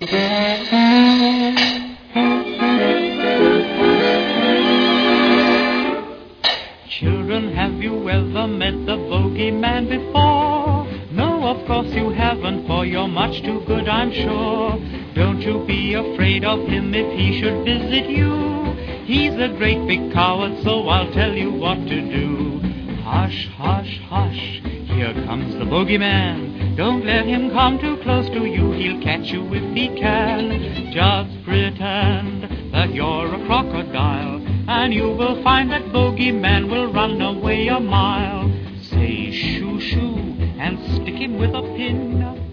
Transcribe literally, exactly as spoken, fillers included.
Children, have you ever met the bogeyman before? No, of course you haven't, for you're much too good, I'm sure. Don't you be afraid of him if he should visit you. He's a great big coward, so I'll tell you what to do. Hush, hush, hush, here comes the bogeyman. Don't let him come too close to you, he'll catch you if he can. Just pretend that you're a crocodile, and you will find that bogeyman will run away a mile. Say shoo shoo and stick him with a pin.